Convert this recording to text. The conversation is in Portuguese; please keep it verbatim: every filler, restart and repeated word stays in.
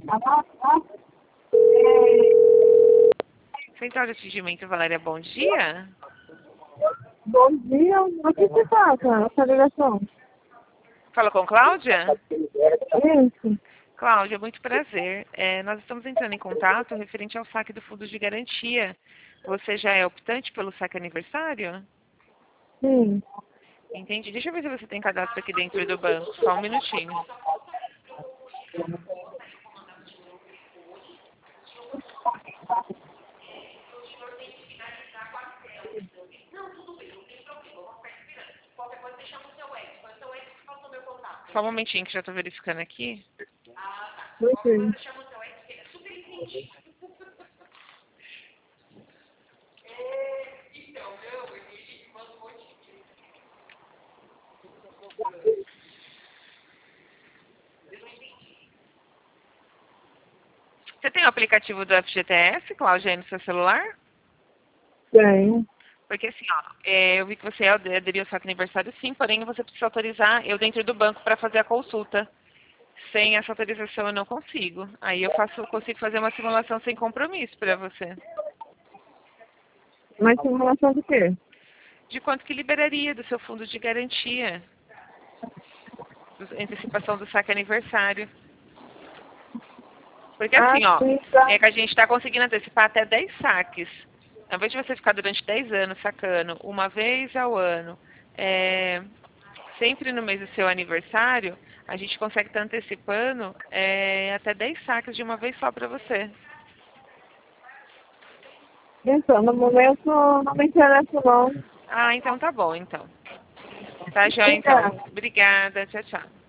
Central de Atendimento, Valéria, bom dia. Bom dia, o que se passa essa ligação? Fala com Cláudia? Isso. Cláudia, muito prazer. É, nós estamos entrando em contato referente ao saque do fundo de garantia. Você já é optante pelo saque aniversário? Sim. Entendi. Deixa eu ver se você tem cadastro aqui dentro do banco. Só um minutinho. Só um momentinho que já estou verificando aqui. Ok. Você tem o aplicativo do F G T S, Cláudia, aí no seu celular? Tenho. Porque assim, ó, é, eu vi que você aderiu ao saque aniversário sim, porém você precisa autorizar eu dentro do banco para fazer a consulta. Sem essa autorização eu não consigo. Aí eu faço, consigo fazer uma simulação sem compromisso para você. Mas simulação do quê? De quanto que liberaria do seu fundo de garantia? Antecipação do saque aniversário. Porque Ah, assim, ó, sim, tá. é que a gente está conseguindo antecipar até dez saques. Ao invés de você ficar durante dez anos sacando uma vez ao ano, é, sempre no mês do seu aniversário, a gente consegue estar antecipando é, até dez saques de uma vez só para você. Então, no momento não me interessa não. Ah, então tá bom, então. Tá, joia, então. Obrigada. Obrigada. Tchau, tchau.